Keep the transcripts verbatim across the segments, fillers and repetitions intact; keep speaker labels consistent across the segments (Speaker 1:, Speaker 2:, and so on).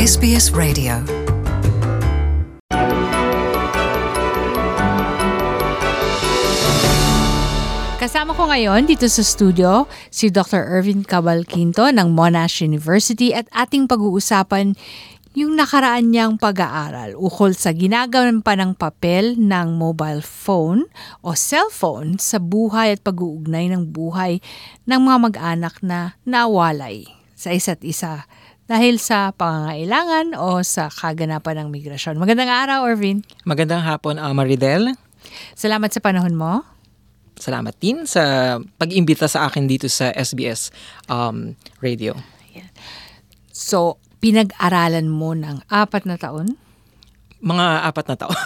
Speaker 1: S B S Radio.
Speaker 2: Kasama ko ngayon dito sa studio si Doctor Ervin Cabalquinto ng Monash University at ating pag-uusapan yung nakaraan niyang pag-aaral ukol sa ginagawa ng papel ng mobile phone o cellphone sa buhay at pag-uugnay ng buhay ng mga mag-anak na nawalay sa isa't isa dahil sa pangangailangan o sa kaganapan ng migrasyon. Magandang araw, Ervin.
Speaker 3: Magandang hapon, uh, Maridel.
Speaker 2: Salamat sa panahon mo.
Speaker 3: Salamat din sa pag-imbita sa akin dito sa S B S um, Radio.
Speaker 2: So, pinag-aralan mo ng apat na taon?
Speaker 3: Mga apat na taon.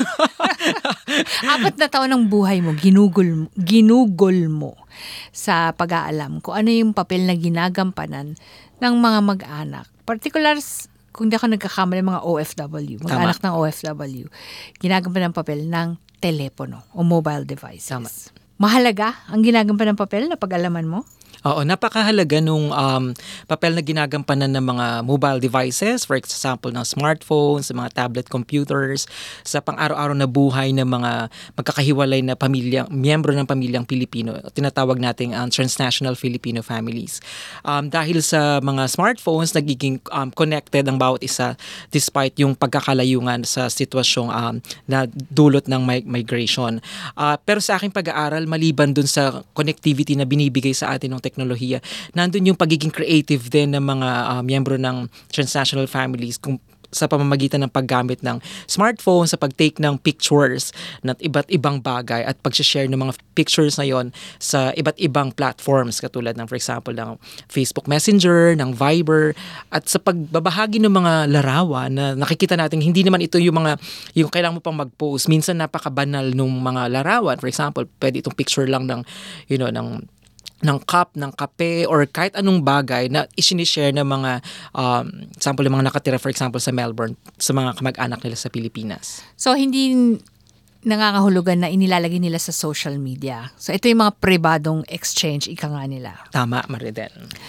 Speaker 2: Apat na taon ng buhay mo, ginugol, ginugol mo sa pag-aalam kung ano yung papel na ginagampanan ng mga mag-anak. Particular, kung di ako nagkakamali, mga O F W, mag-anak ng O F W, ginagampanan ng papel ng telepono o mobile devices.
Speaker 3: Tama.
Speaker 2: Mahalaga ang ginagampanan ng papel na pag-alaman mo?
Speaker 3: Oo, napakahalaga nung um, papel na ginagampanan ng mga mobile devices, for example, ng smartphones, mga tablet computers, sa pang-araw-araw na buhay ng mga magkakahiwalay na pamilya, miyembro ng pamilyang Pilipino, tinatawag nating um, transnational Filipino families. Um, dahil sa mga smartphones, nagiging um, connected ang bawat isa despite yung pagkakalayungan sa sitwasyong um, na dulot ng mig- migration. Uh, pero sa aking pag-aaral, maliban dun sa connectivity na binibigay sa atin ng teknolohiya, nandun yung pagiging creative din ng mga uh, miyembro ng transnational families kung sa pamamagitan ng paggamit ng smartphone, sa pag-take ng pictures ng iba't ibang bagay at pag-share ng mga pictures na yon sa iba't ibang platforms katulad ng, for example, ng Facebook Messenger, ng Viber, at sa pagbabahagi ng mga larawan na nakikita natin, hindi naman ito yung mga, yung kailangan mo pang mag-post. Minsan napakabanal nung mga larawan. For example, pwede itong picture lang ng, you know, ng ng cup, ng kape, or kahit anong bagay na isinishare ng mga, um, example, ng mga nakatira, for example, sa Melbourne, sa mga kamag-anak nila sa Pilipinas.
Speaker 2: So, hindi nangangahulugan na inilalagay nila sa social media. So, ito yung mga pribadong exchange, ika nga nila.
Speaker 3: Tama, Maridel.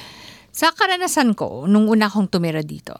Speaker 2: Sa karanasan ko, nung una kong tumira dito,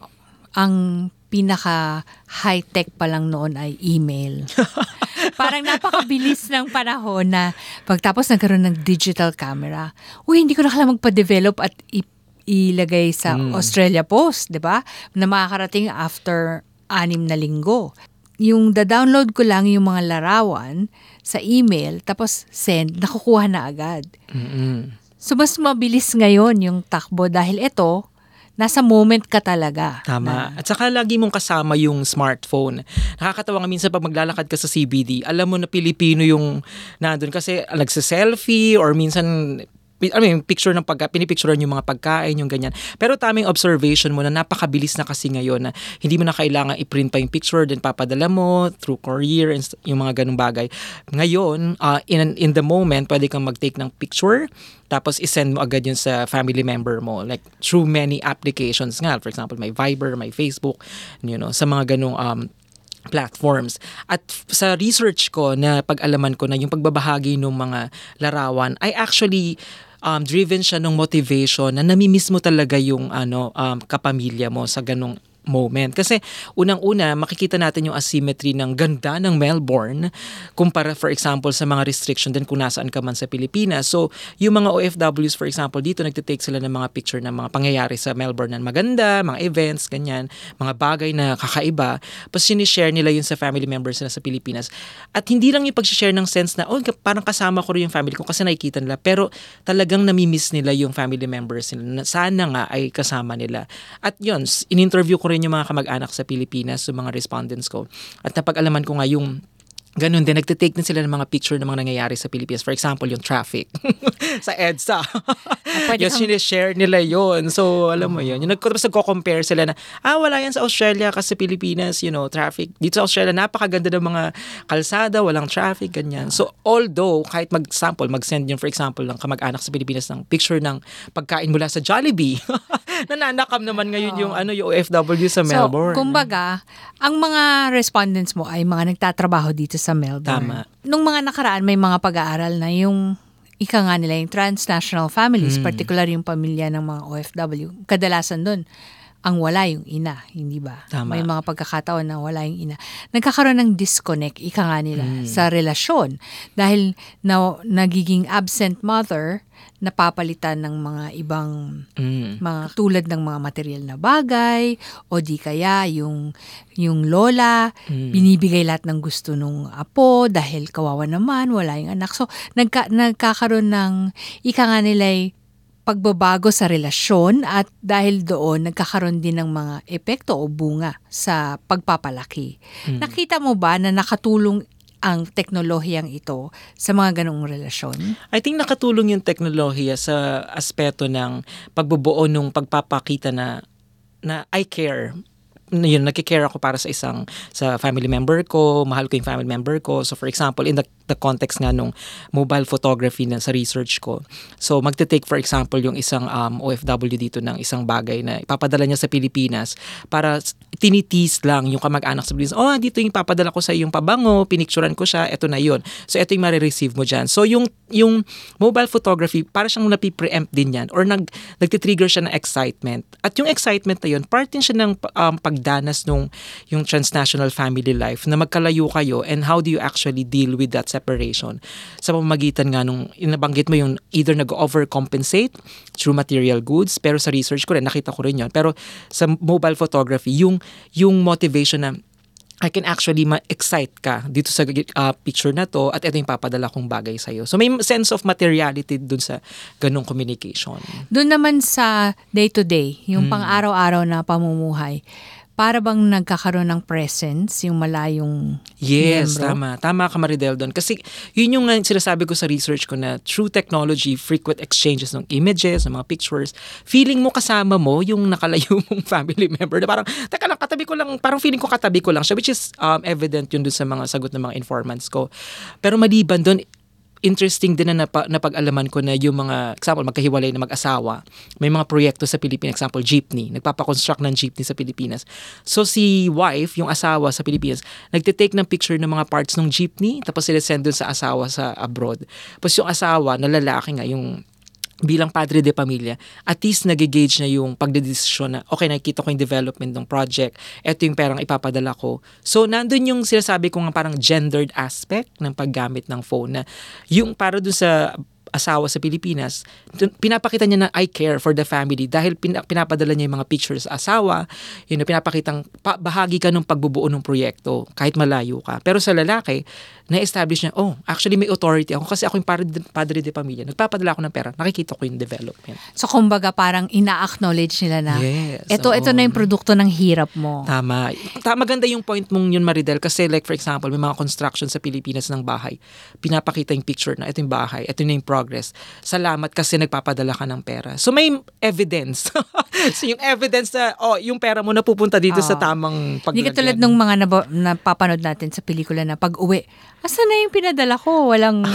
Speaker 2: ang pinaka high-tech pa lang noon ay email. Parang napakabilis ng panahon na pagtapos nagkaroon ng digital camera, uy, hindi ko na kailangan magpa-develop at i- ilagay sa mm. Australia Post, di ba? Na makakarating after anim na linggo. Yung da-download ko lang yung mga larawan sa email, tapos send, nakukuha na agad.
Speaker 3: Mm-hmm.
Speaker 2: So, mas mabilis ngayon yung takbo dahil ito, nasa moment ka talaga.
Speaker 3: Tama.
Speaker 2: Na,
Speaker 3: At saka lagi mong kasama yung smartphone. Nakakatawa nga minsan pag maglalakad ka sa C B D, alam mo na Pilipino yung nandun kasi nagsa-selfie or minsan I mean, picture ng pagka, pinipicturean yung mga pagkain, yung ganyan. Pero taming observation mo na napakabilis na kasi ngayon na hindi mo na kailangan i-print pa yung picture, then papadala mo through courier, and yung mga ganung bagay. Ngayon, uh, in, in the moment, pwede kang mag-take ng picture, tapos isend mo agad yun sa family member mo. Like, through many applications nga. For example, may Viber, may Facebook, you know, sa mga ganung um, platforms. At sa research ko na pag-alaman ko na yung pagbabahagi ng mga larawan ay actually um, driven siya ng motivation na namimiss mo talaga yung ano um, kapamilya mo sa ganong moment. Kasi unang-una, makikita natin yung asymmetry ng ganda ng Melbourne kumpara, for example, sa mga restriction din kung nasaan ka man sa Pilipinas. So, yung mga O F Ws, for example, dito nagtitake sila ng mga picture ng mga pangyayari sa Melbourne na maganda, mga events, ganyan, mga bagay na kakaiba. Tapos sinishare nila yun sa family members na sa Pilipinas. At hindi lang yung pag-share ng sense na, oh, parang kasama ko rin yung family ko kasi nakikita nila. Pero talagang namimiss nila yung family members nila. Sana nga ay kasama nila. At yun, in-interview ko rin yung mga kamag-anak sa Pilipinas, yung mga respondents ko. At napag-alaman ko nga yung ganun din, nagtitake din sila ng mga picture ng mga nangyayari sa Pilipinas. For example, yung traffic sa EDSA. Yung kang... sinishare nila yun. So, alam mo yun. Yung tapos nagko-compare sila na, ah, wala yan sa Australia kasi Pilipinas, you know, traffic. Dito sa Australia, napakaganda ng mga kalsada, walang traffic, ganyan. So, although, kahit mag-sample, mag-send yun, for example, ng kamag-anak sa Pilipinas ng picture ng pagkain mula sa Jollibee. Nananakam naman ngayon yung, ano, yung O F W sa Melbourne.
Speaker 2: So, kumbaga, ang mga respondents mo ay mga nagtatrabaho dito sa Melbourne.
Speaker 3: Tama.
Speaker 2: Nung mga nakaraan, may mga pag-aaral na yung ika nga nila yung transnational families, mm. particular yung pamilya ng mga O F W. Kadalasan dun, ang wala yung ina, hindi ba?
Speaker 3: Tama.
Speaker 2: May mga pagkakataon na wala yung ina. Nagkakaroon ng disconnect, ika nga nila,
Speaker 3: Mm.
Speaker 2: sa relasyon. Dahil na, nagiging absent mother, napapalitan ng mga ibang
Speaker 3: Mm.
Speaker 2: mga tulad ng mga material na bagay o di kaya yung yung lola
Speaker 3: Mm.
Speaker 2: binibigay lahat ng gusto nung apo dahil kawawa naman wala yung anak. So nagka, nagkakaroon ng ika nga nila'y pagbabago sa relasyon at dahil doon nagkakaroon din ng mga epekto o bunga sa pagpapalaki.
Speaker 3: Mm.
Speaker 2: Nakita mo ba na nakatulong ang teknolohiyang ito sa mga ganong relasyon?
Speaker 3: I think nakatulong yung teknolohiya sa aspeto ng pagbubuo nung pagpapakita na na I care. Na yun, nagkikare ako para sa isang, sa family member ko, mahal ko yung family member ko. So for example, in the, the context nga nung mobile photography na sa research ko. So magte-take for example yung isang um, O F W dito ng isang bagay na ipapadala niya sa Pilipinas para tinitease lang yung kamag-anak sa Pilipinas. Oh, dito yung ipapadala ko sa yung pabango, pinicturan ko siya, eto na yun. So eto yung marireceive mo dyan. So yung, yung mobile photography, para siyang napipreempt din yan or nag, nagtitrigger siya ng excitement. At yung excitement na yun, part din siya ng um, pagdanas nung yung transnational family life na magkalayo kayo and how do you actually deal with that separation sa pamamagitan nga nung inabanggit mo yung either nag-overcompensate through material goods, pero sa research ko rin nakita ko rin yun, pero sa mobile photography yung yung motivation na I can actually ma-excite ka dito sa uh, picture na to at ito yung papadala kong bagay sa'yo. So may sense of materiality dun sa ganung communication.
Speaker 2: Doon naman sa day-to-day, yung
Speaker 3: Hmm.
Speaker 2: pang-araw-araw na pamumuhay, para bang nagkakaroon ng presence yung malayong
Speaker 3: Yes,
Speaker 2: miyembro?
Speaker 3: tama. Tama ka, Maridel, doon. Kasi yun yung nga sinasabi ko sa research ko na through technology, frequent exchanges ng images, ng mga pictures, feeling mo kasama mo yung nakalayo mong family member na parang, teka lang, katabi ko lang, parang feeling ko katabi ko lang siya, which is um, evident yun doon sa mga sagot ng mga informants ko. Pero maliban doon, interesting din na napa, napag-alaman ko na yung mga, example, magkahiwalay na mag-asawa, may mga proyekto sa Pilipinas, example, jeepney, nagpapakonstruct ng jeepney sa Pilipinas. So si wife, yung asawa sa Pilipinas, nagtitake ng picture ng mga parts ng jeepney, tapos sila send dun sa asawa sa abroad. Tapos yung asawa, na lalaki nga, yung bilang padre de pamilya, at least nag-gauge na yung pagdedesisyon na, okay, nakikita ko yung development ng project, eto yung perang ipapadala ko. So, nandun yung sinasabi ko nga parang gendered aspect ng paggamit ng phone na yung para dun sa asawa sa Pilipinas, pinapakita niya na I care for the family dahil pin- pinapadala niya yung mga pictures sa asawa, yun know, pinapakitang pa- bahagi ka ng pagbubuo ng proyekto kahit malayo ka. Pero sa lalaki, na-establish niya, oh, actually may authority ako kasi ako yung padre, padre de pamilya. Nagpapadala ako ng pera, nakikita ko yung development.
Speaker 2: So kumbaga parang ina-acknowledge nila na
Speaker 3: Yes,
Speaker 2: ito,
Speaker 3: oo.
Speaker 2: ito na yung produkto ng hirap mo.
Speaker 3: Tama. Tama, maganda yung point mong yun, Maridel, kasi like for example, may mga construction sa Pilipinas ng bahay. Pinapakita yung picture na ito yung bahay, ito na yung progress. Salamat kasi nagpapadala ka ng pera. So may evidence. So yung evidence na, oh, yung pera mo napupunta dito sa
Speaker 2: Oo.
Speaker 3: tamang paglagyan.
Speaker 2: Hindi katulad nung mga nabo- napapanood natin sa pelikula na pag-uwi, asan na yung pinadala ko? Walang...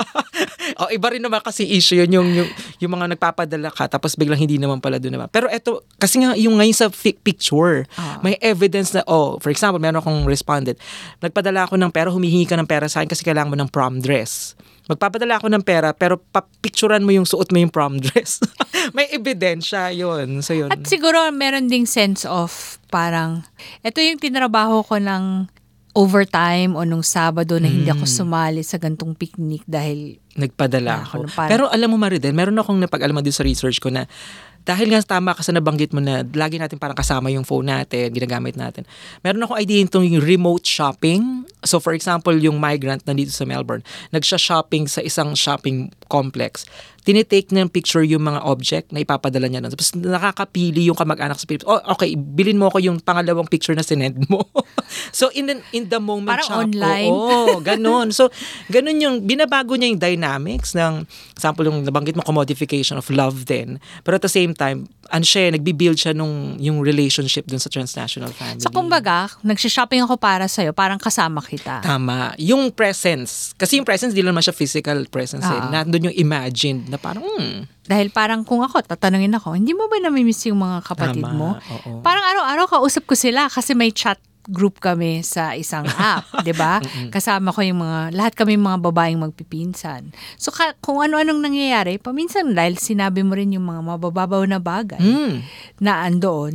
Speaker 3: Oh, iba rin naman kasi issue yun, yung, yung, yung mga nagpapadala ka tapos biglang hindi naman pala doon naman. Pero eto, kasi nga yung ngayon sa fi- picture,
Speaker 2: Ah.
Speaker 3: may evidence na, oh, for example, meron akong respondent, nagpadala ako ng pera, humihingi ka ng pera sa akin kasi kailangan mo ng prom dress. Magpapadala ako ng pera, pero papicturan mo yung suot mo yung prom dress. May ebidensya yun. So yun.
Speaker 2: At siguro meron ding sense of parang, ito yung tinrabaho ko ng overtime o nung Sabado na hindi ako sumali sa gantong picnic dahil
Speaker 3: Nagpadala
Speaker 2: Ah,
Speaker 3: ako.
Speaker 2: ano, parang-
Speaker 3: Pero alam mo, Maridel, meron akong napag-alaman din sa research ko na dahil nga tama ka sa nabanggit mo na lagi natin parang kasama yung phone natin, ginagamit natin. Meron akong idea itong yung remote shopping. So for example, yung migrant na dito sa Melbourne, nagsha-shopping sa isang shopping complex. Tinitake ng picture yung mga object na ipapadala niya doon. Tapos nakakapili yung kamag-anak sa Pilipinas. Oh, okay, bilin mo ko yung pangalawang picture na sinend mo. So in the, in the moment
Speaker 2: Parang
Speaker 3: shop,
Speaker 2: online.
Speaker 3: Oo, ganun. So ganun yung, binabago niya yung dynamics ng, example, yung nabanggit mo, commodification of love din. Pero at the same time, ano siya, nagbi-build siya nung, yung relationship dun sa transnational family.
Speaker 2: so kumbaga, nagsha-shopping ako para sa'yo, parang kasama kita.
Speaker 3: Tama. Yung presence. Kasi yung presence, di lang naman siya physical presence. Eh.
Speaker 2: Ah.
Speaker 3: Nandun yung imagined na parang, hmm,
Speaker 2: Dahil parang kung ako, tatanungin ako, hindi mo ba namimiss yung mga kapatid
Speaker 3: Tama,
Speaker 2: mo?
Speaker 3: oo.
Speaker 2: Parang araw-araw kausap ko sila kasi may chat group kami sa isang app, 'di ba? Kasama ko yung mga lahat kami mga babaeng magpipinsan. So ka, kung ano-anong nangyayari, paminsan dahil sinabi mo rin yung mga mabababaw na bagay
Speaker 3: hmm.
Speaker 2: na andoon,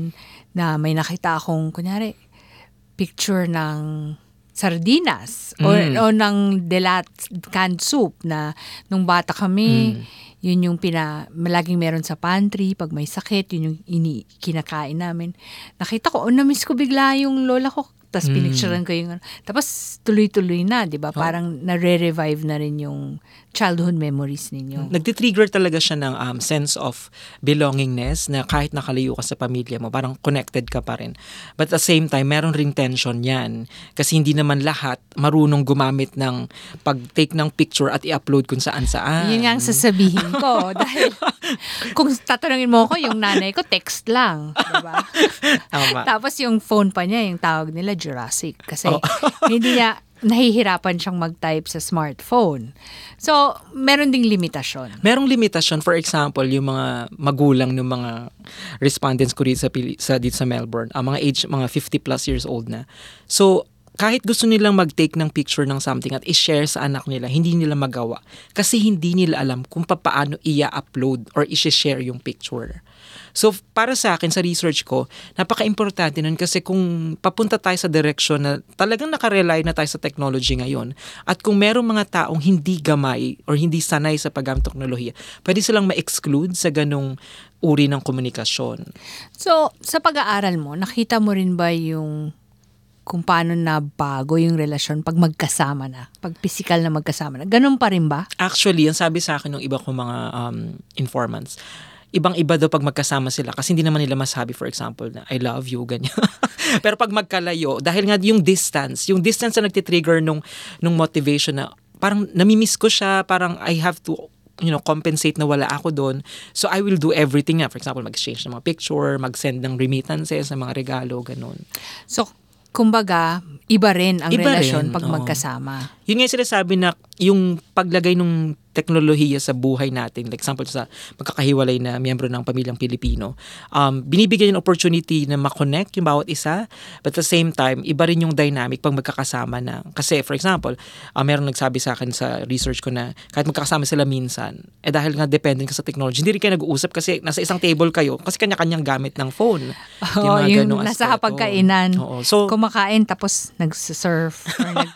Speaker 2: na may nakita akong, kunyari, picture ng sardinas o,
Speaker 3: Mm.
Speaker 2: o ng delat canned soup na nung bata kami,
Speaker 3: Mm.
Speaker 2: yun yung pina, malaging meron sa pantry pag may sakit, yun yung ini, kinakain namin. Nakita ko, oh, na-miss ko bigla yung lola ko. Tapos
Speaker 3: Mm.
Speaker 2: pinicturean ko yung, tapos tuloy-tuloy na, di ba?
Speaker 3: Oh.
Speaker 2: Parang nare-revive na rin yung childhood memories ninyo.
Speaker 3: Nagtitrigger talaga siya ng um, sense of belongingness na kahit nakalayo ka sa pamilya mo, parang connected ka pa rin. But at the same time, meron ring tension yan. Kasi hindi naman lahat marunong gumamit ng pag-take ng picture at i-upload kung saan-saan.
Speaker 2: Yun nga ang sasabihin ko. Dahil kung tatanungin mo ko, yung nanay ko, text lang. Diba?
Speaker 3: Tama.
Speaker 2: Tapos yung phone pa niya, yung tawag nila Jurassic. Kasi
Speaker 3: Oh.
Speaker 2: hindi niya, nahihirapan siyang mag-type sa smartphone. So, meron ding limitasyon.
Speaker 3: Merong limitasyon, for example, yung mga magulang ng mga respondents ko dito sa, Pili- sa, dito sa Melbourne, ang mga age, mga fifty plus years old na. So, kahit gusto nilang mag-take ng picture ng something at i-share sa anak nila, hindi nila magawa. Kasi hindi nila alam kung paano i-upload or i-share yung picture. So, para sa akin, sa research ko, napaka-importante nun kasi kung papunta tayo sa direction na talagang nakarely na tayo sa technology ngayon at kung merong mga taong hindi gamay or hindi sanay sa paggamit ng teknolohiya, pwede silang ma-exclude sa ganong uri ng komunikasyon.
Speaker 2: So, sa pag-aaral mo, nakita mo rin ba yung kung paano na bago yung relasyon pag magkasama na, pag physical na magkasama na? Ganun pa rin ba?
Speaker 3: Actually, ang sabi sa akin ng iba kong mga um, informants, ibang-iba daw pag magkasama sila kasi hindi naman nila masabi, for example, na I love you, ganyan. Pero pag magkalayo, dahil nga yung distance, yung distance na nagtitrigger nung, nung motivation na parang namimiss ko siya, parang I have to you know, compensate na wala ako doon. So, I will do everything na. For example, mag-exchange ng mga picture, mag-send ng remittances, ng mga regalo, ganun.
Speaker 2: So, kumbaga, iba rin ang
Speaker 3: Iba
Speaker 2: relasyon
Speaker 3: rin,
Speaker 2: pag
Speaker 3: oo.
Speaker 2: magkasama.
Speaker 3: Yun nga yung sinasabi na yung paglagay ng teknolohiya sa buhay natin, like example sa magkakahiwalay na miyembro ng pamilyang Pilipino, um, binibigyan yung opportunity na makonect yung bawat isa, but at the same time, iba rin yung dynamic pag magkakasama na. Kasi for example, uh, merong nagsabi sa akin sa research ko na kahit magkakasama sila minsan, eh dahil nga dependent ka sa technology, hindi rin kayo nag-uusap kasi nasa isang table kayo, kasi kanya-kanyang gamit ng phone.
Speaker 2: Oo,
Speaker 3: mga
Speaker 2: yung
Speaker 3: ganong
Speaker 2: nasa
Speaker 3: aspeto.
Speaker 2: hapagkainan.
Speaker 3: Oo. So,
Speaker 2: Kumakain tapos nagsurf or nag,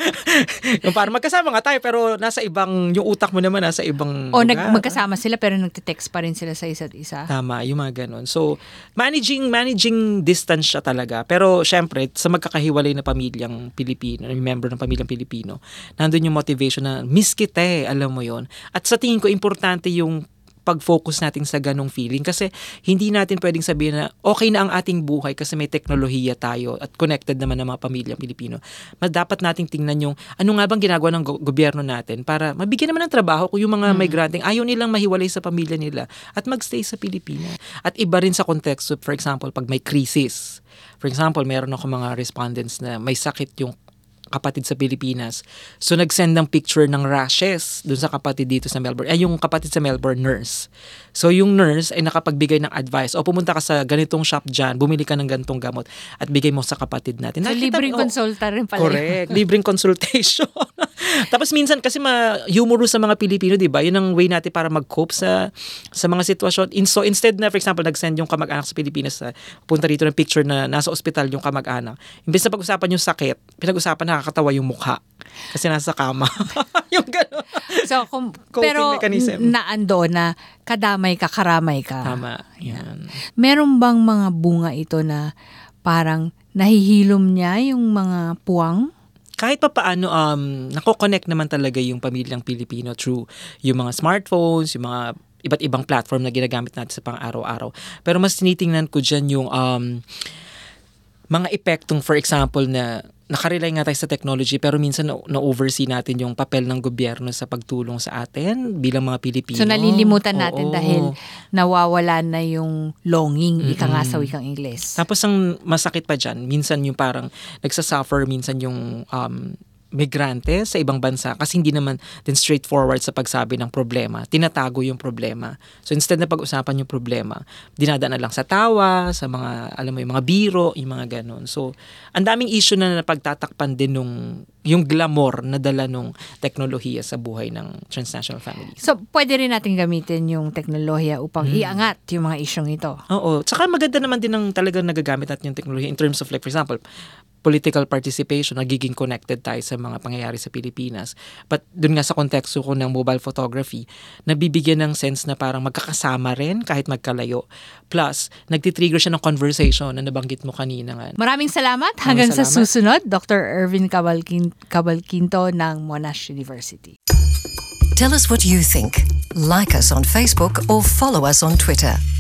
Speaker 3: yung parang magkasama nga tayo pero nasa ibang, yung utak mo naman nasa ibang
Speaker 2: o
Speaker 3: lugar.
Speaker 2: nag, magkasama sila pero nagte-text pa rin sila sa isa't isa.
Speaker 3: Tama, yung mga ganun. So, managing managing distance siya talaga. Pero, syempre, sa magkakahiwalay na pamilyang Pilipino, yung member ng pamilyang Pilipino, nandun yung motivation na, miss kita eh, alam mo yon. At sa tingin ko, importante yung pag-focus natin sa ganong feeling kasi hindi natin pwedeng sabihin na okay na ang ating buhay kasi may teknolohiya tayo at connected naman ng mga pamilyang Pilipino. Mas dapat nating tingnan yung ano nga bang ginagawa ng go- gobyerno natin para mabigyan naman ng trabaho kung yung mga
Speaker 2: Mm.
Speaker 3: migranteng ayaw nilang mahiwalay sa pamilya nila at magstay sa Pilipinas. At iba rin sa context, for example, pag may crisis. For example, meron ako mga respondents na may sakit yung kapatid sa Pilipinas. So, nag-send ng picture ng rashes dun sa kapatid dito sa Melbourne. Ay, yung kapatid sa Melbourne, nurse. So, yung nurse ay nakapagbigay ng advice. O, pumunta ka sa ganitong shop dyan, bumili ka ng ganitong gamot at bigay mo sa kapatid natin.
Speaker 2: So,
Speaker 3: Nakita-
Speaker 2: libreng
Speaker 3: oh,
Speaker 2: konsulta rin pala.
Speaker 3: correct. Libreng consultation. Tapos minsan kasi ma-humorous sa mga Pilipino, di ba? Yun ang way natin para mag-cope sa sa mga sitwasyon. In, so instead na, for example, nag-send yung kamag-anak sa Pilipinas, uh, punta rito ng picture na nasa ospital yung kamag-anak. Imbes na pag-usapan yung sakit, pinag-usapan nakakatawa yung mukha. Kasi nasa kama. Yung gano'n.
Speaker 2: So, kung,
Speaker 3: Coping
Speaker 2: pero
Speaker 3: mechanism.
Speaker 2: naando na kadamay ka, karamay ka.
Speaker 3: Tama. Yan.
Speaker 2: Meron bang mga bunga ito na parang nahihilom niya yung mga puwang?
Speaker 3: Kahit pa paano, um, nako-connect naman talaga yung pamilyang Pilipino through yung mga smartphones, yung mga iba't ibang platform na ginagamit natin sa pang-araw-araw. Pero mas tinitingnan ko dyan yung um, mga epektong, for example, na nakarely nga tayo sa technology pero minsan na- na-oversee natin yung papel ng gobyerno sa pagtulong sa atin bilang mga Pilipino.
Speaker 2: So, nalilimutan natin
Speaker 3: Oo.
Speaker 2: dahil nawawala na yung longing, ika nga sa wikang Ingles.
Speaker 3: Tapos ang masakit pa dyan, minsan yung parang nagsasuffer, minsan yung um, migrante sa ibang bansa kasi hindi naman din straightforward sa pagsabi ng problema. Tinatago yung problema. So instead na pag-usapan yung problema, dinadaan na lang sa tawa, sa mga, alam mo, yung mga biro, yung mga ganun. So, ang daming issue na napagtatakpan din nung yung glamour na dala nung teknolohiya sa buhay ng transnational families.
Speaker 2: So, pwede rin natin gamitin yung teknolohiya upang
Speaker 3: Hmm.
Speaker 2: iangat yung mga isyong ito.
Speaker 3: Oo. Tsaka maganda naman din ng talagang nagagamit natin yung teknolohiya in terms of like, for example, political participation, nagiging connected tayo sa mga pangyayari sa Pilipinas. But dun nga sa konteksto ko ng mobile photography, nabibigyan ng sense na parang magkakasama rin kahit magkalayo. Plus, nagtitrigger siya ng conversation na nabanggit mo kanina nga.
Speaker 2: Maraming salamat. Hanggang sa
Speaker 3: salamat.
Speaker 2: susunod, Doctor Ervin Cabalquin- Cabalquinto ng Monash University.
Speaker 1: Tell us what you think. Like us on Facebook or follow us on Twitter.